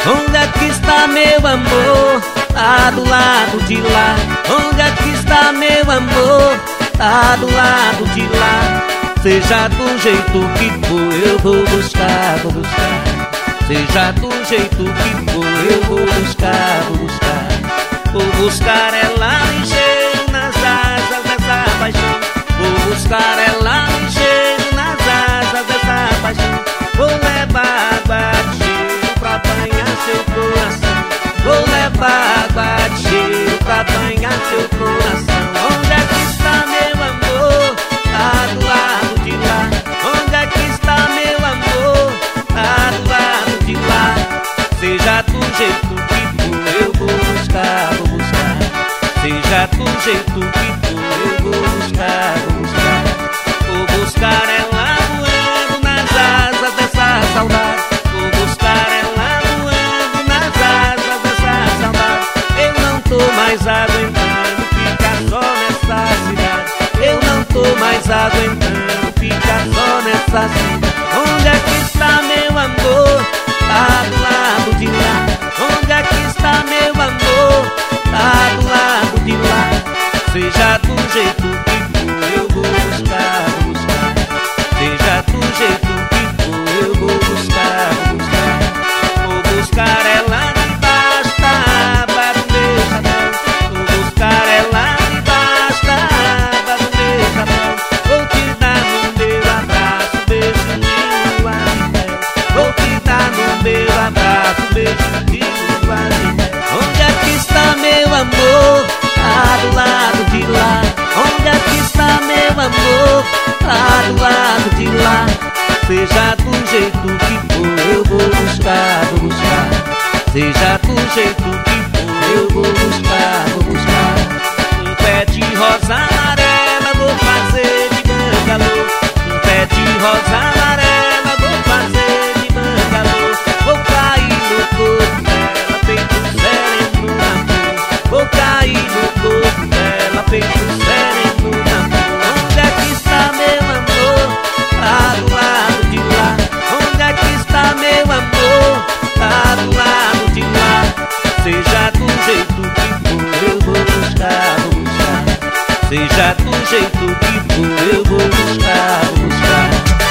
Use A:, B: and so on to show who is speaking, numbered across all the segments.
A: Onde é que está meu amor? Tá do lado de lá. Onde é que está meu amor? Tá do lado de lá. Seja do jeito que for, eu vou buscar, vou buscar. Seja do jeito que for, eu vou buscar, vou buscar. Vou buscar ela ligeiro nas asas dessa paixão. Vou buscar ela ligeiro nas asas dessa paixão. Vou levar água de cheiro pra banhar seu coração. Vou levar água de cheiro pra banhar seu coração. Onde é que está meu amor? Tá do lado de lá. Onde é que está meu amor? Tá do lado de lá. Seja do jeito que for, eu vou buscar, vou buscar. Seja do jeito que for, eu vou buscar, vou buscar. Vou buscar ela voando nas asas dessa saudade. Vou buscar ela voando nas asas dessa saudade. Eu não tô mais aguentando ficar só nessa cidade. Eu não tô mais aguentando ficar só nessa cidade. Onde é que está meu amor? Tá do lado de lá. Onde é que está meu amor? Tá do lado de lá. Seja do jeito que for, eu vou buscar, vou buscar. Seja do jeito que for, eu vou buscar, vou buscar. Vou buscar ela debaixo da aba do meu chapéu. Vou buscar ela debaixo da aba do meu chapéu. Vou te dar no meu abraço, beijinho, anel. Vou te dar no meu abraço, beijinho, anel. Onde é que está meu amor? Tá do lado de lá. Onde é que está meu amor? Tá do lado de lá. Seja do jeito que for, eu vou buscar, vou buscar. Seja do jeito que for, eu vou buscar, vou buscar. Um pé de rosa amarela vou fazer de bangalô. Um pé de rosa amarela vou fazer de bangalô. Vou cair no corpo dela, feito sereno na flor. Vou cair no corpo dela, feito sereno na flor. Onde é que está meu amor? Tá do lado de lá. Onde é que está meu amor? Tá do lado de lá. Seja do jeito que for, eu vou buscar, vou buscar. Seja do jeito que for, eu vou buscar, vou buscar.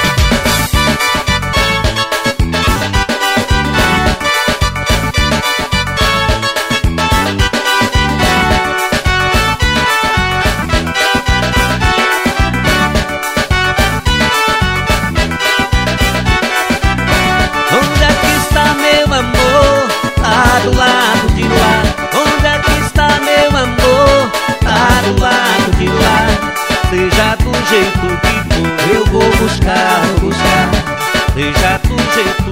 A: Onde é que está meu amor? Tá do lado de lá. Onde é que está meu amor? Tá do lado de lá. Seja do jeito que for, eu vou buscar, vou buscar. Seja do jeito